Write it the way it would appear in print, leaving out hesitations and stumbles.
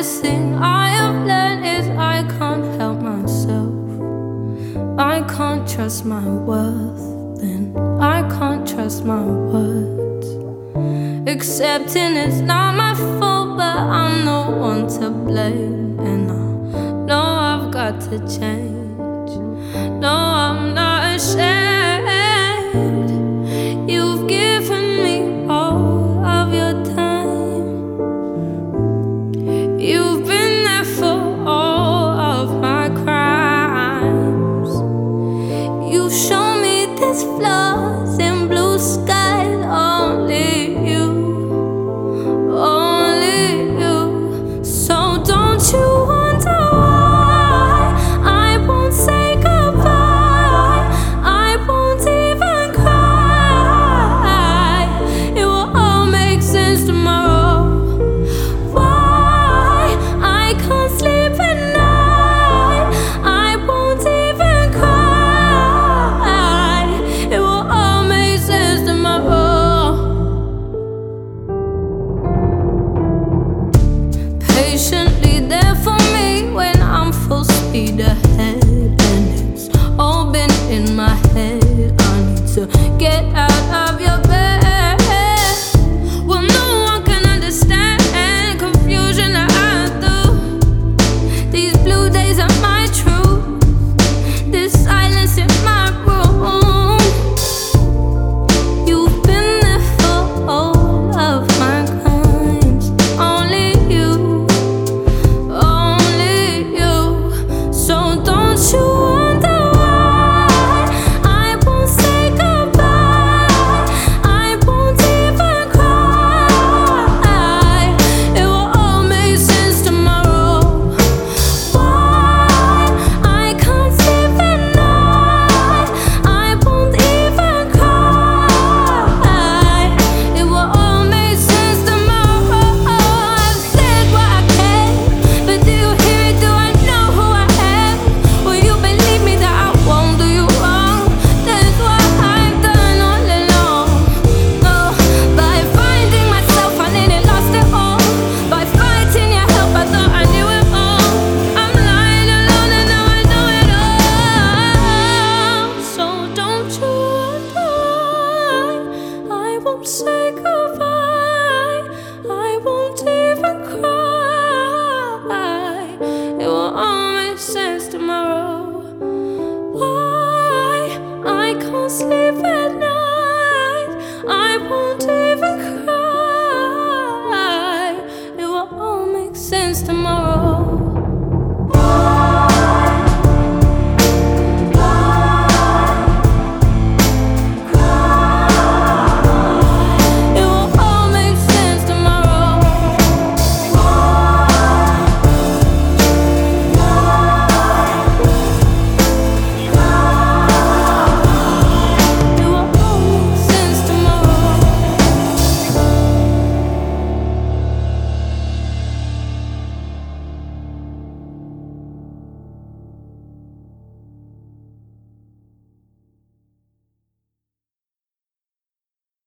hardest thing I have learned is I can't help myself. I can't trust my worth, then I can't trust my words. Accepting it's not my fault, but I'm the one to blame. And I know I've got to change. No, I'm not ashamed. You've given me all of your time. You've been there for all of my crimes. You show me there's flaws in blue skies. Only you, only you. So don't you wonder why I won't say goodbye. I won't even cry. It will all make sense tomorrow. Why I can't sleep at night. I won't even cry. It will all make sense tomorrow. Patiently there for me when I'm full speed ahead, and it's all been in my head. I need to get out of your bed. Well, no one can understand confusion that I do. These blue days are my truth. This silence in my room. You've been there for all of my crimes. Only you, only you. So don't you wonder why I won't say goodbye. I won't even cry. It will all make sense tomorrow. Why I can't sleep at night. I won't even cry. It will all make sense tomorrow. I've said what I can, but do you hear it? Do I know who I am? Will you believe me that I won't do you wrong? That's what I've done all along. No, by finding myself, I nearly lost it all. By fighting your help, I thought I knew it all. I'm lying alone and now I know it all. So don't you wonder why I won't say goodbye. I won't even cry. It will all make sense tomorrow. Why I can't sleep at night. I won't even cry. It will all make sense tomorrow.